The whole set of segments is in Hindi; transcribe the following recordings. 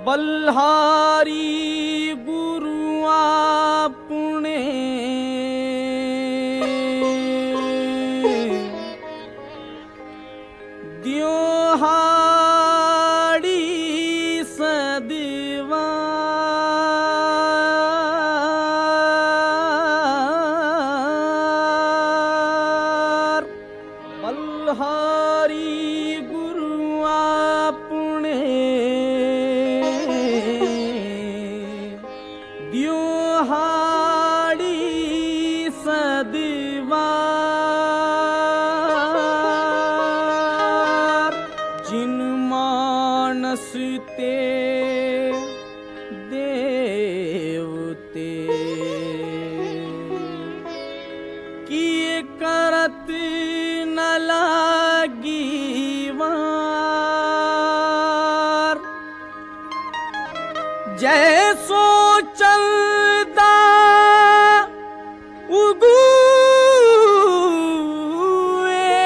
बल्हारी गुरु आपने दियो हाड़ी सदीवार। बल्हारी गुरु आपने दियो हाड़ी सदीवार। जिन मानस ते देवते किए करत न लागी वार। जैसो चलदा उगुए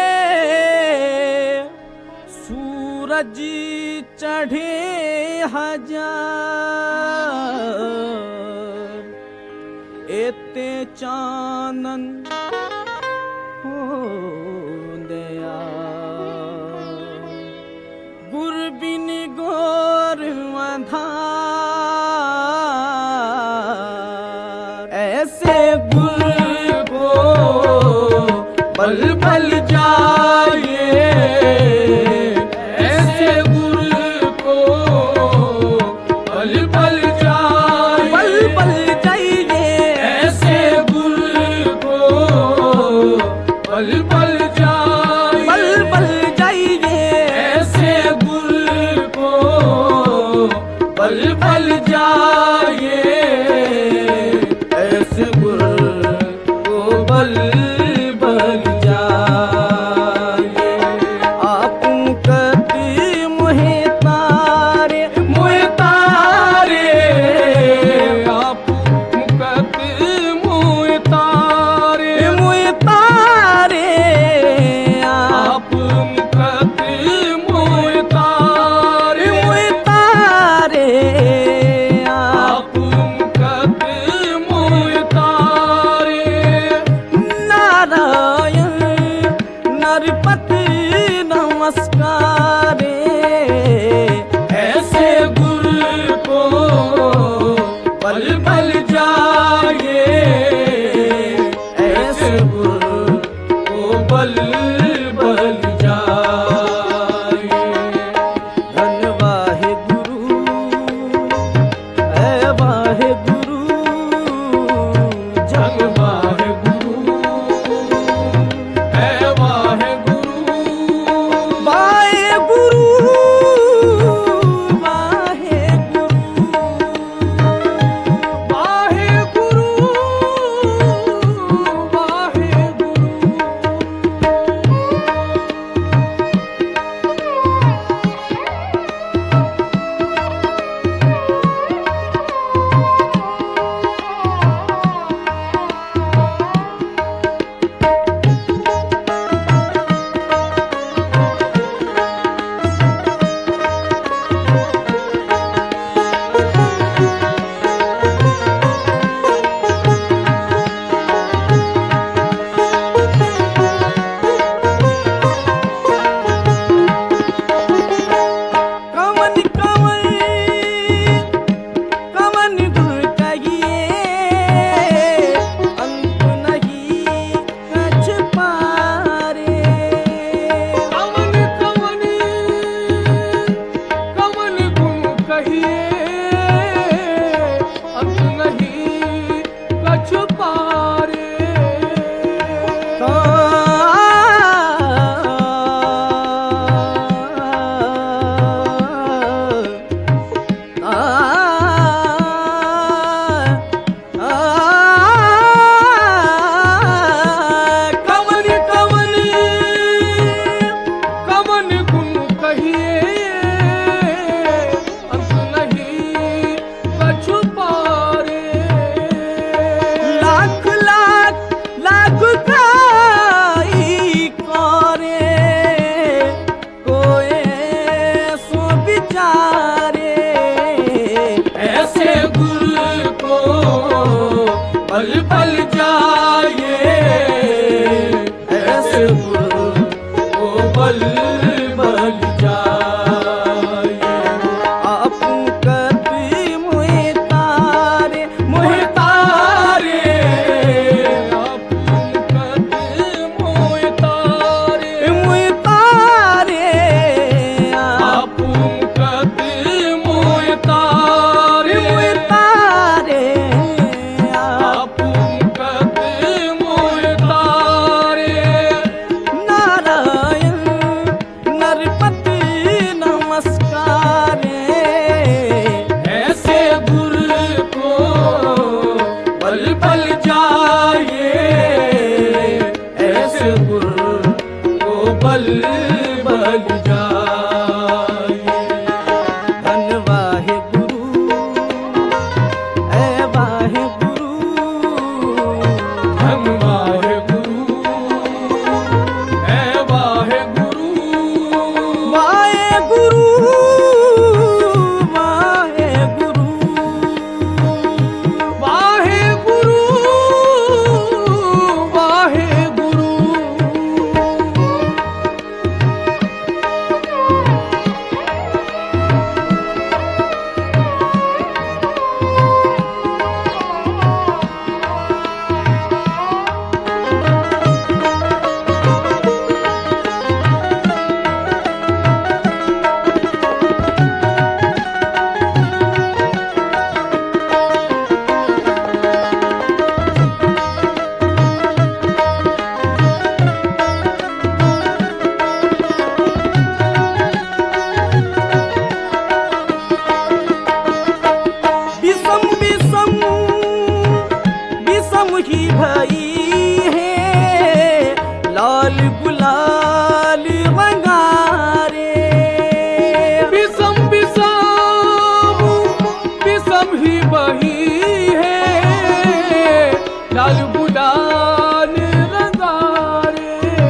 सूरज चढ़े हजार। एते चानन हो दया गुर बिन गोर आधार। ऐसे गुर को पल पल जाए, ऐसे गुर को पल पल जाए, पल पल जाइए। ऐसे गुर को पल पल जाए, पल पल जाइए। ऐसे गुर को पल पल जाए, ऐसे गुर को पल पल जाए। आपू कति मोहे तारे, मोहे तारे। आपू कति मोहे तारे, मोहे तारे। आपू कति मोहे तारे, मोहे तारे। आपू कति मोहे तारे। नारायण नरपति नमस्कारे। ऐसे गुरु को पल पल जाए, ऐसे गुरु को पल पल जाए। धन वाहे गुरु, ऐ वाहे गुरु, जग वाहे गुरु, ऐ वाहे गुरु। वाहे गुरु, वाहे गुरु, वाहे गुरु, वाहे गुरु। बल बल जाए। धन वाहे गुरु ऐ वाहे गुरु, धन वाहे गुरु ऐ वाहे गुरु, वाहे गुरु वाहे गुरु, वाहे गुरु वाहे गुरु। विषम विषम विषम ही भई है, लाल गुलाल रंगारे। विषम विषम विषम ही बही है, लाल गुलाल रंगारे।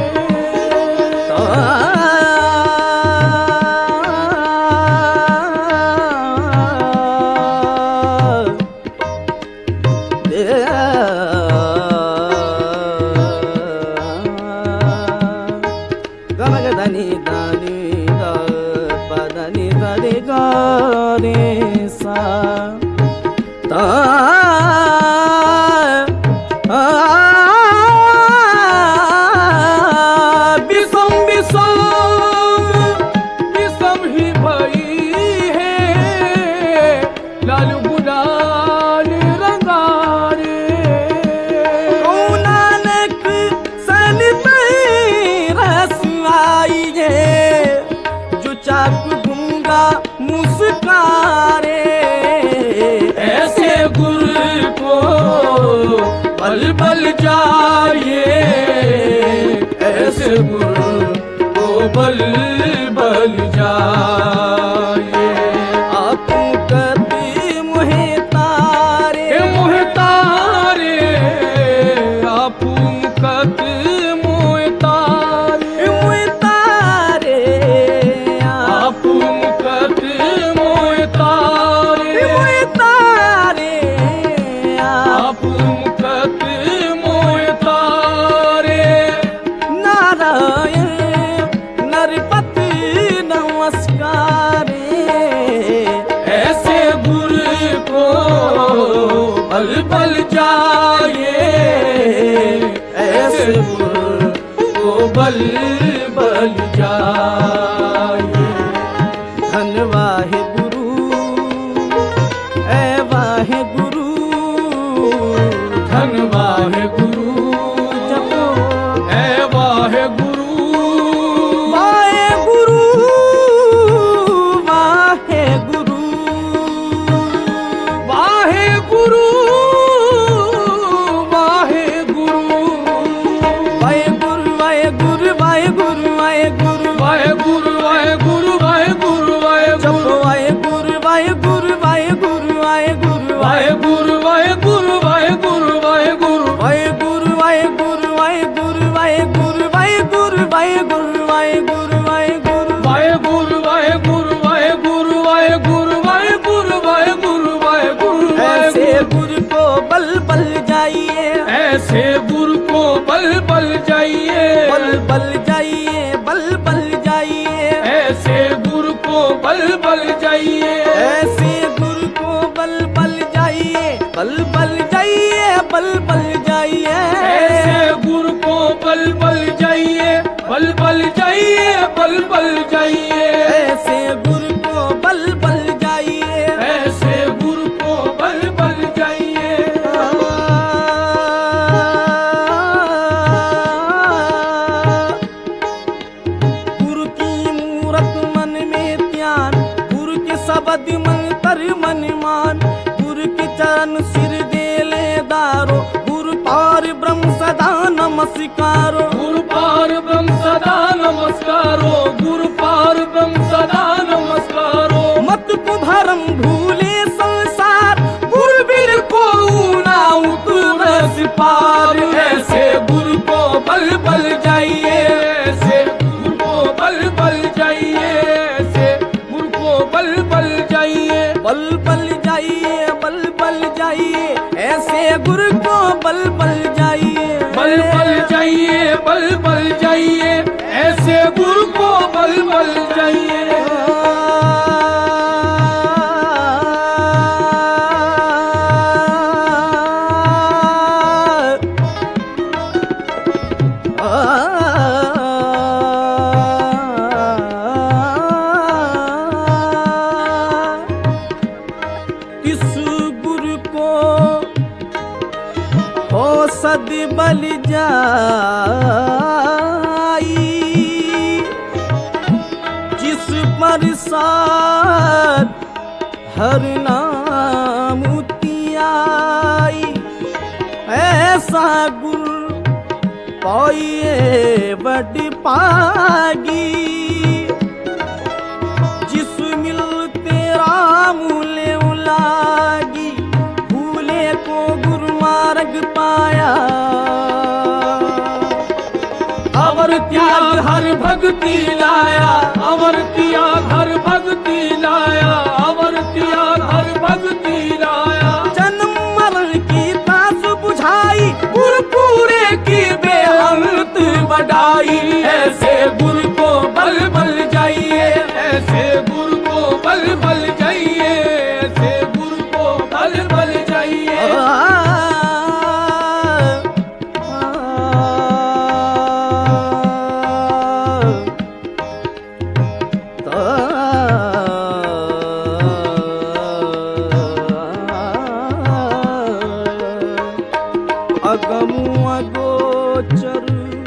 गमगधनि धनि द पधनि धनि ग रे सा ता विषम विषम विषम ही भई है, लाल गुलाल रंगारे। नानक सन पे रस आई है, जो चाक गूंगा मुस्कारे। ऐसे गुरु को बल बल जाइए, ऐसे गुरु को बल बल जाइए। आपू कति मुहे तारे, मोह तारे आपू मुकत मोह तारे, मुहे तारे आपू मुकत मोह तारे, मुहे तारे आपू मुकत मोह तारे। नारायण नरपति नमस्कारे। ऐसे गुरु को बल बल जाइए, ऐसे गुरु को बल बल जाइए। धन वाहे गुरु ऐ वाहे गुरु, धन वाहे गुरु जपो ऐ वाहे गुरु, वाहे गुरु वाहे गुरु, वाहे गुरु वाहे गुरु, वाहे गुरु वाहे गुरु वाहे गुरु वाहे गुरु, वाहे गुरु वाहे गुरु वाहे गुरु वाहे गुरु, जपो वाहे गुरु वाहे गुरु वाहे गुरु वाहे गुरु वाहे गुरु वाहे गुरु वाहे गुरु वाहे गुरु, वाहे गुरु वाहे गुरु वाहे गुरु वाहे गुरु वाहे गुरु वाहे गुरु वाहे गुरु वाहे गुरु, वाहे गुरु वाहे गुरु वाहे गुरु वाहे गुरु वाहे गुरु वाहे गुरु वाहे गुरु। ऐसे गुरु को बल बल जाइए, ऐसे गुरु को बल बल जाइए, बल बल जाइए, बल बल जाइए। ऐसे गुरु को बल बल जाइए, ऐसे गुरु को बल बल जाइए, बल बल जाइए, बल बल जाइए। ऐसे गुरु को बल बल जाइए, बल बल जाइए, बल बल जाइए। ऐसे गुरु को बल बल जाइए, ऐसे गुरु को बल बल जाइए। गुरु की मूरत मन में ध्यान, गुरु के शब्द मन कर मन मान, गुरु के चरण सिर दे ले दारो, गुरु पार ब्रह्म सदा नमस्कारो, गुरु पार ब्रह्म सदा नमस्कारो, नमस्कारो, गुरु पार ब्रह्म सदा नमस्कारो। मत को भरम भूले संसार, गुरु बिन को ना उतर पार। ऐसे गुरु को बल बल जाइए, ऐसे गुरु को बल बल जाइए, ऐसे गुरु को बल बल जाइए। बल बल जाइए, बल बल जाइए, ऐसे गुरु को बल बल जाइए। बल बल जाइए, बल बल जाइए, ऐसे गुरु को बल बल जाइए। किस गुरु को हो सद बल जाई, जिस पर साथ हर नाम तियाई। ऐसा गुरु पाइए बड़ पागी, जिस मिलते राम ले उलागी। भूले को गुरु मार्ग पाया, अवर त्याग हर भक्ति लाया, अवर त्याग हर भक्ति लाया, अवर त्याग हर भक्ति लाया। जन्म मरण की तास बुझाई, गुरु पूरे की बेअंत बढ़ाई। ऐसे गुरु को बल बल जाइए, ऐसे गुरु को बल बल जाइए, ऐसे गुरु को बल बल जाइए। अगमु अगोचर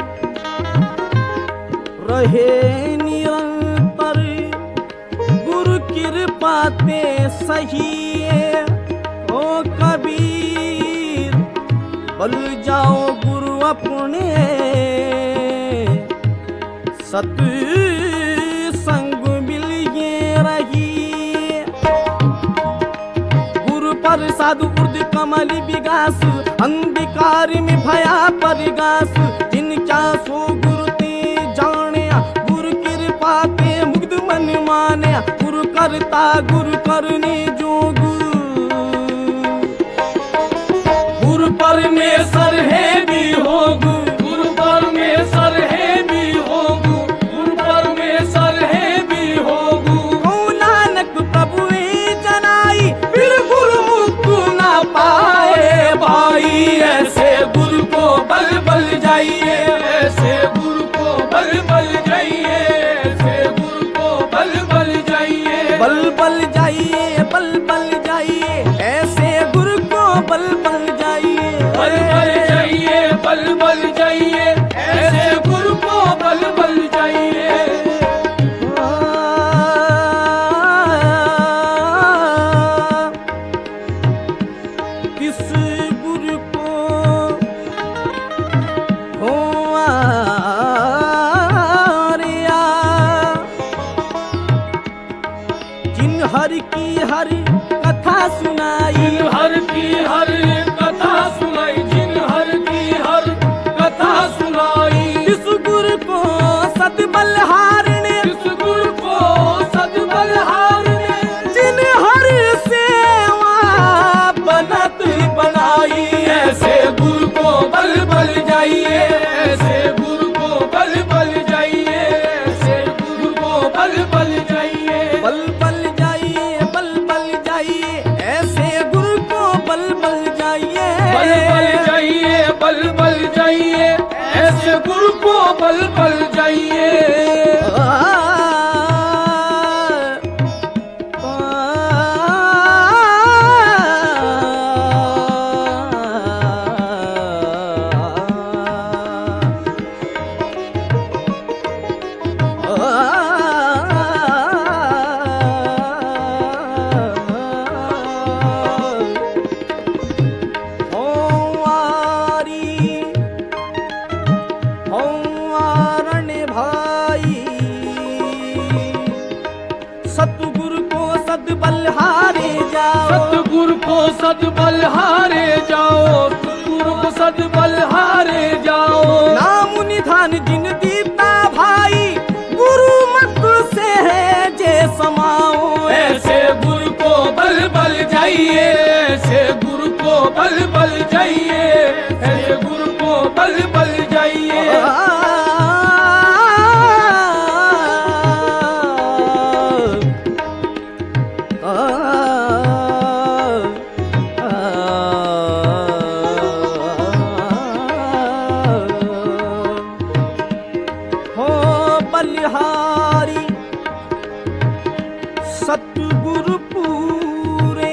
रहे निरंतर, गुरु कृपा ते सही ओ कबीर। बल जाओ गुरु अपने, सत संग मिलिए रही। गुरु पर साधु उर्द कमल विगास, अंधकार में भया परिगास। जिनका सो गुरु ते जाने, गुरु कृपा ते मुग्ध मन माने। गुरु करता गुरु करने जोग, गुरु परमेश्वर है भी होगु, गुरु परमेश्वर है भी होगु, गुरु परमेश्वर है भी होगु। को नानक प्रभु जनाई, फिर गुरु मुक्ति ना पाए भाई। ऐसे गुरु को बल बल जाइए, ऐसे गुरु को बल बल जाइए, ऐसे गुरु को बल बल जाइए। बल बल जाइए, बल बल जाइए, ऐसे गुरु को बल बल जाइए। बल बल जाइए, बल बल जाइए, ऐसे गुरु को बल बल जाइए। किस गुरु को हो आर्या, जिन हर की हर कथा सुनाई। हर की हर कथा सुनाई, जिन हर की हर कथा सुनाई। जिस गुरु को सत बलहारने, इस गुरु को सद बलहारने, जिन हर सेवा बनत बनाई। ऐसे गुरु को बल बल जाइए, ऐसे गुरु को बल बल जाइए, ऐसे गुरु को बल बल जाइए। बल बल जाइए, बल सतगुरु को सदबल हारे जाओ, सतगुरु को सदबल हारे जाओ, सतगुरु को सदबल हारे जाओ। नाम निधान जिन दीता भाई गुरु मत से है जे समाओ। ऐसे गुरु को बल बल जाइए, ऐसे गुरु को बल बल जाइए, ऐसे गुरु को बल बल जाइए। बलिहारी सतगुरु पूरे,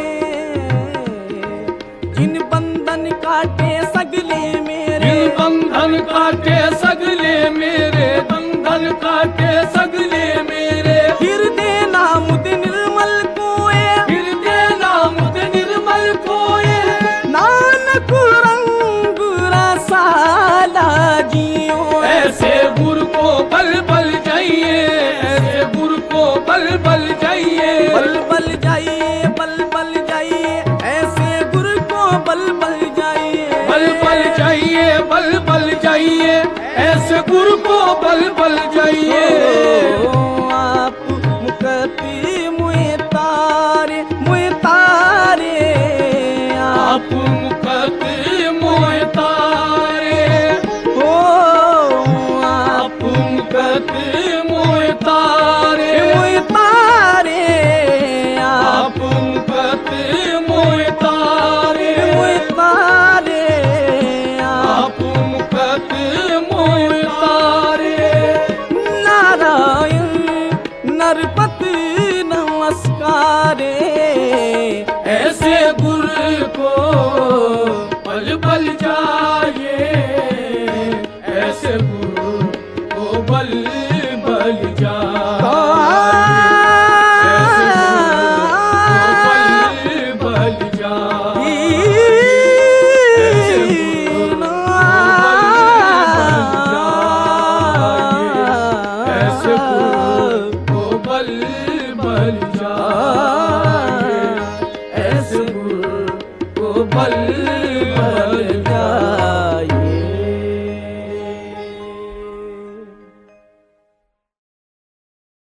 जिन बंधन काटे सगले मेरे, जिन बंधन काटे सगले मेरे, बंधन काटे सगले मेरे। हृदय नामुद निर्मल कोए, हृदय नामुद निर्मल कोए, नानक रंग रसाला जियो। ऐसे गुरु को बल बल जाइए, ऐसे गुरु को बल बल जाइए, बल बल जाइए, बल बल जाइए, ऐसे गुरु को बल बल जाइए, बल बल जाइए, बल बल जाइए, ऐसे गुरु को बल बल जाइए। आप मुकती मुए तारे, मुए तारे, आप मुकती मोए तारे, हो आप मुकती मोए तारे, मुए तारे, आप मुकती मोए तारे, मुए तारे, आप मुकती मोए तारे। नारायण नरपति नमस्कारे। ऐसे गुरु को बल बल जाइए, ऐसे गुरु को बल बल जाइए, ऐसे गुरु को बल बल जाइए, ऐसे गुरु को बल बल जाइए, ऐसे गुरु को बल बल जाइए, ऐसे गुरु को बल बल